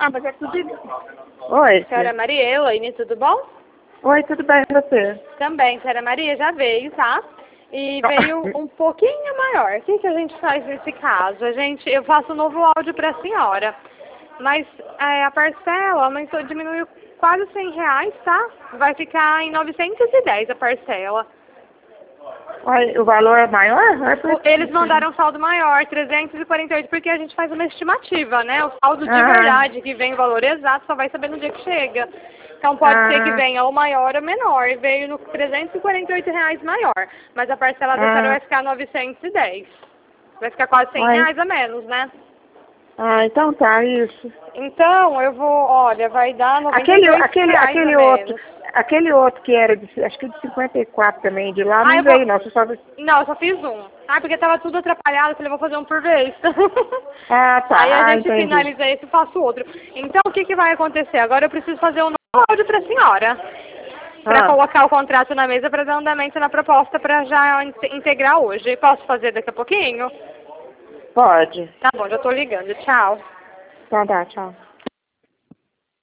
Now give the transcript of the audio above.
Ah, mas é tudo igual. Oi, Senhora Maria, Elaine, tudo bom? Oi, tudo bem com você? Também, senhora Maria, já veio, tá? E veio um pouquinho maior. O que, que a gente faz nesse caso? Eu faço um novo áudio para a senhora. Mas a parcela aumentou, diminuiu quase R$100, tá? Vai ficar em 910 a parcela. Oi, o valor é maior? Eles mandaram saldo maior, 348, porque a gente faz uma estimativa, né? O saldo de verdade, que vem o valor exato, só vai saber no dia que chega. Então pode ser que venha ou maior ou menor. E veio no R$348 maior. Mas a parcela da senhora vai ficar 910. Vai ficar quase R$100 a menos, né? Ah, então tá, isso. Então, eu vou, olha, vai dar R$92 a menos. Aquele outro que era, acho que de 54 também, de lá, não eu veio não, você só... Não, eu só fiz um. Ah, porque tava tudo atrapalhado, eu falei, vou fazer um por vez. Ah, tá. Aí a gente entendi. finaliza esse e faço outro. Então, o que que vai acontecer? Agora eu preciso fazer um novo áudio pra senhora. Pra colocar o contrato na mesa pra dar andamento na proposta pra já integrar hoje. Posso fazer daqui a pouquinho? Pode. Tá bom, já tô ligando. Tchau. Então tá, tchau.